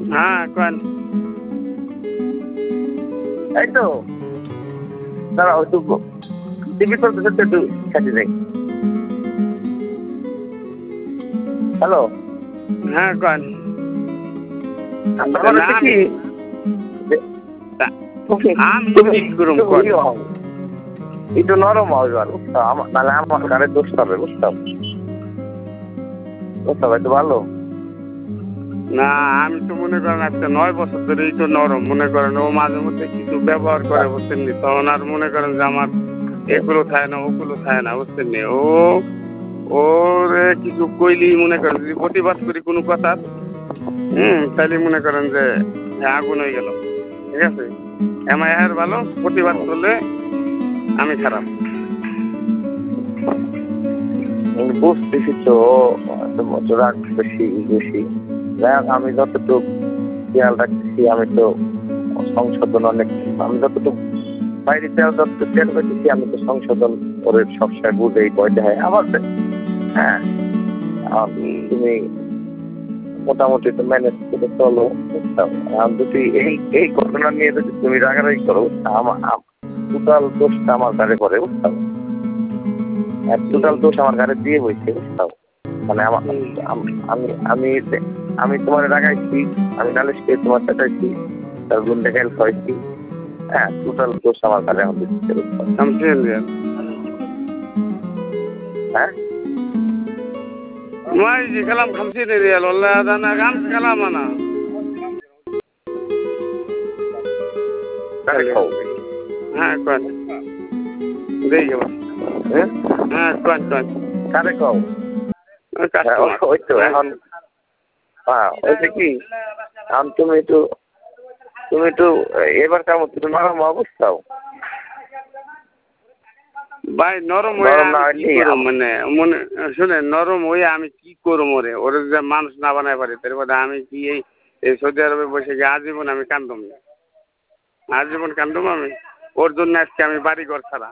হ্যাঁ কোন এই তো দাঁড়া ওই তো টিভি চলতে চলতে একটু খেতে যাই। হ্যালো হ্যাঁ কোন আমার হচ্ছে কি একটু নরম হবে বুঝতাম, নাহলে আমার গাড়ি দোষ হবে বুঝতাম বুঝতাম একটু ভালো না। আমি তো মনে করেন আজকে 9 বছর ধরে এই তো নরম মনে করেন। ও মাঝে মধ্যে কিছু ব্যবহার করে বুঝছেন নি, তখন আর মনে করেন যে আমার এগুলো থাকে না ওগুলো থাকে না বুঝছেন নি। ওরে কিছু কইলি মনে করেন যদি প্রতিবাদ করি কোনো কথা তাইলে মনে করেন যে আগুন হয়ে গেল। ঠিক আছে, এমআই আর ভালো, প্রতিবাদ করলে আমি খারাপ। বুঝতেছি তো রাগ বেশি বেশি। আমি যতটুকু খেয়াল রাখতেছি আমি তো সংশোধন অনেক, আমি যতটুকু বাইরে যতটুকু খেয়াল করতেছি আমি তো সংশোধন করে সবসময় বুঝেই বইতে হয় আমার। হ্যাঁ তুমি মোটামুটি তো ম্যানেজ করে চলো বুঝতাম। যদি এই ঘটনা নিয়ে যদি তুমি রাগারাগি করো টোটাল দোষটা আমার গাড়ি করে বুঝতাম, টোটাল দোষ আমার গাড়ি দিয়ে বইছে বুঝতাম। মানে আমি আমি তোমার রাগাইছি, আমি নালিশ করে তোমার চাটাইছি, তার গুন্ডে খেল খাইছি। হ্যাঁ টোটাল দোষ আমার গাড়ি এখন দিচ্ছে বুঝতাম। হ্যাঁ Mai di kalam khamsi ni real wala dana gam kalam ana. গাড়ি খাও Ha kon. Dei jo. Ha kon. কারে খাও ওই তো এখন ওই যে কি তুমি একটু এবার কেমন তুমি নরম অবস্থাও ভাই নরম মানে মনে শুনে নরম হয়ে আমি কি করবো রে? ওরে যে মানুষ না বানাই পারি তার মধ্যে আমি কি এই সৌদি আরবে বসে গিয়ে আজীবন আমি কান্দম না, আজীবন কান্দম আমি। ওর জন্য আজকে আমি বাড়ি ঘর ছাড়া।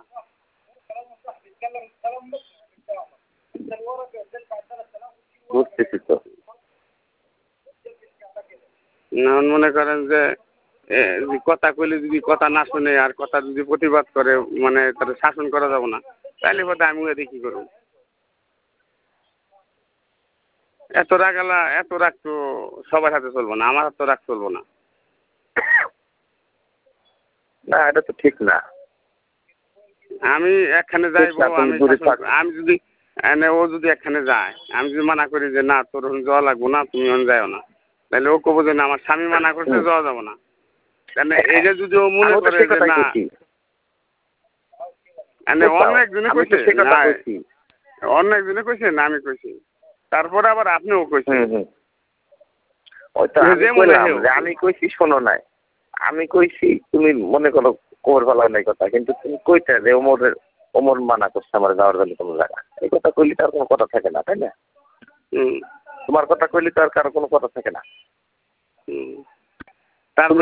বুঝতেছি তো মনে করেন যে কথা কইলে যদি কথা না শুনে আর কথা যদি প্রতিবাদ করে মানে তার শাসন করা যাবো না, তাহলে বোধ আমি ওদের কি করবো? এত রাগ তো সবার হাতে চলবো না, আমার হাতে রাগ চলবো না। না এটা তো ঠিক না। আমি একখানে যাইবো, আমি যদি ও যদি একখানে যায়, আমি যদি মানা করি যে না তোর যাওয়া লাগবো না, তুমি যাও না, তাহলে ও কবো যে না আমার স্বামী মানা করছে যাওয়া যাবো না। এইটা যদি ও মনে করে যে না অন্য একজনে কইছে না আমি কইছি, তারপরে আবার আপনিও কইছেন। আমি কইছি শোনো নাই, আমি কইছি তুমি মনে করো কোমর ভালো নাই কথা, কিন্তু তুমি কইতে যে ওমর মানা করছে আমার যাওয়ার জন্য কোনো জায়গা। এই কথা কইলে তার কোনো কথা থাকে না, তাই না? তোমার কথা কইলে তো আর কারো কোনো কথা থাকে না। তারপরে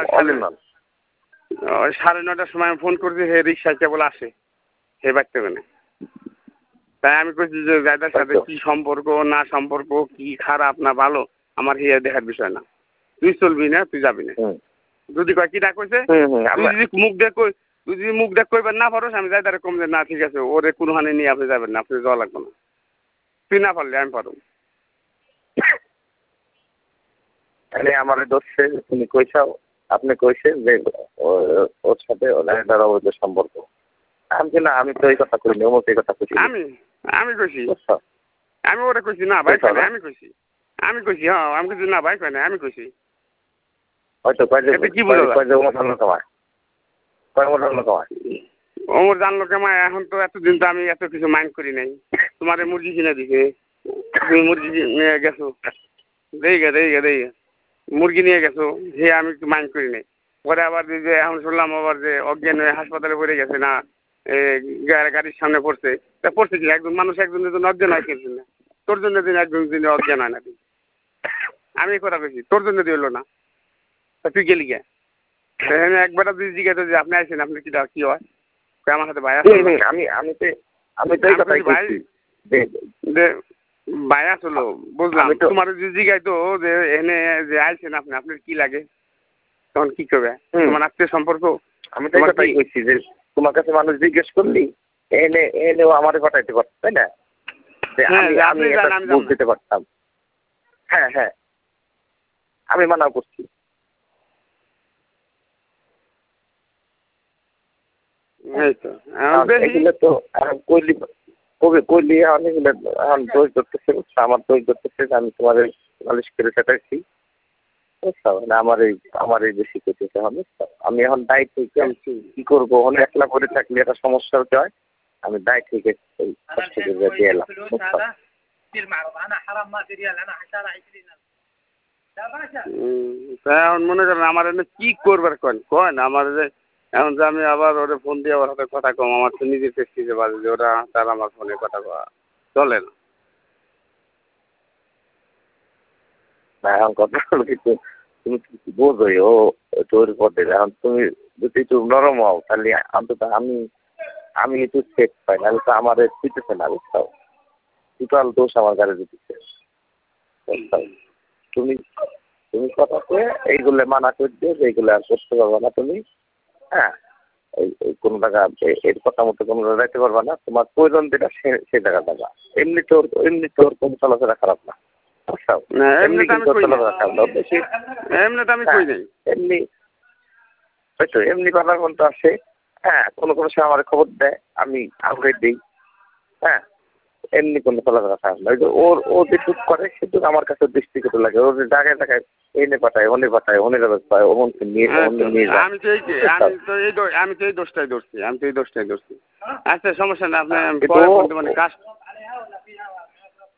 9:30টার সময় ফোন করছি, হে রিক্সায় কেবল আসে, হে বাড়তে না। তাই আমি কইছি যে যাদের সাথে কি সম্পর্ক না সম্পর্ক, কি খারাপ না ভালো, আমার হিয়া দেখার বিষয় না। তুই চলবি না, তুই যাবি না। যদি কয় কি ডাক কইছে, তুই যদি মুখ দেখ কইবেন না পারোস, আমি যাই তারা কম যে না ঠিক আছে ওরে কোনো হানি নিয়ে আপনি যাবেন না, আপনি যাওয়া লাগবে না। তুই না পারলে আমি পারো। তাহলে আমার দোষে তুমি কইছাও, আপনি কইছেন যে ওর সাথে অবৈধ সম্পর্ক। আমি না, আমি তো এই কথা কইনি, অমুক এই কথা কইছি। আমি কইছি, আমি ওরে কইছি না ভাই কই আমি কইছি, হ্যাঁ আমি কইছি না ভাই কই না আমি কইছি। হয়তো কি ওমর জানলো কেমন? এখন তো এতদিন তো আমি এত কিছু মাইন্ড করি নাই। তোমার মুরগি কিনে দিছে, তুমি মুরগি নিয়ে গেছো, দেই গে মুরগি নিয়ে গেছো, যে আমি মাইন্ড করি নাই। পরে আবার যে এখন শুনলাম আবার যে অজ্ঞান হয়ে হাসপাতালে পড়ে গেছে না, গাড়ির সামনে পড়ছে কি একজন মানুষ একজনের জন্য অজ্ঞান হয় কিন্তু না, তোর জন্য দিন একজন দিন অজ্ঞান হয় না। আমি কথা কইছি তোর জন্য দিয়ে হলো না, তুই গেলি গে একবার তুই জিজ্ঞাসা যে আপনি আইসেন, আপনি কি হয় আমার সাথে ভাই আছে? আমি তো এই কথাই কইছি। ভাই আসলো বুঝলাম, আমি তো তোমার যে জিগাই তো যে এনে যে আইছেন আপনি, আপনার কি লাগে তখন কি করবে? তোমার আত্মীয় সম্পর্ক আমি তো তোমার কথাই কইছি যে তোমার কাছে মানুষ জিজ্ঞেস করলি এনেও আমারে পাঠাইতে পারত, তাই না? যে হ্যাঁ, আমি যে আমি আপনি এটা যান আমি বুঝ যাব না। দিতে পারতাম। হ্যাঁ হ্যাঁ, আমি মানা করছি। এই তো কারণ দেখি। এগুলো তো এখন কইলি কবে কইলি এখন এগুলো এখন দোষ ধরতেছে, বুঝছো? আমার দোষ ধরতেছে যে আমি তোমার নালিশ করে সেটাইছি, বুঝছো? মানে আমার এই বেশি করতেছে এখন, বুঝছো? আমি এখন দায়িত্ব থেকে আমি কি করবো, ওখানে একলা করে থাকলে একটা সমস্যা হতে হয়। আমি দায়িত্ব থেকে এই কষ্ট করে দিয়ে এলাম, বুঝছো? তা এখন মনে করেন আমার এনে কি করবার কন কন আমার যে এখন যে আমি আবার ওরে ফোন দিয়ে ওর হাতে কথা কম, আমার তো নিজের পেস্টিজে বাজে যে ওরা তার আমার ফোনে কথা কওয়া চলে না। না এখন কথা হলো কিন্তু তুমি কি বোঝোই ও তোর পথে, এখন তুমি যদি একটু নরম হও তাহলে অন্তত আমি একটু সেফ পাই, নাহলে তো আমার দিতেছে না, বুঝছো? টোটাল দোষ আমার গাড়ি দিতেছে, বুঝছো? তুমি তুমি কথা কয়ে এইগুলো মানা করে দিও যে এইগুলো আর করতে পারবে না তুমি। হ্যাঁ, এই কোনো টাকা এর কথা মতো কোনো রাখতে পারবে না, তোমার প্রয়োজন যেটা সেই টাকা দেবা। এমনি তোর কোনো চলাফেরা খারাপ না, বুঝছো? না এমনি এমনিতে আমি কিন্তু কই নাই, চলাফেরা খারাপ না বেশি। এমনিতে আমি কই হ্যাঁ, নাই। এমনি ওই তো এমনি কথার মধ্যে আসে। হ্যাঁ, কোনো সময় আমার খবর দেয়, আমি আপডেট দিই। হ্যাঁ, এমনি কোনো চলাফেরা খারাপ না। ওই যে ও যে টুক করে সেটুক আমার কাছে দৃষ্টিকট লাগে। ও যে জায়গায় জায়গায় এনে পাঠায়, ওনে পাঠায়, ওনের পায়, ওমনকে নিয়ে অন্য নিয়ে যায়। আমি তো এই আমি তো এই দোষটাই ধরছি, আমি তো এই দোষটাই ধরছি। আচ্ছা সমস্যা না, আপনি কিন্তু পরে ফোন দেবেন, কাজ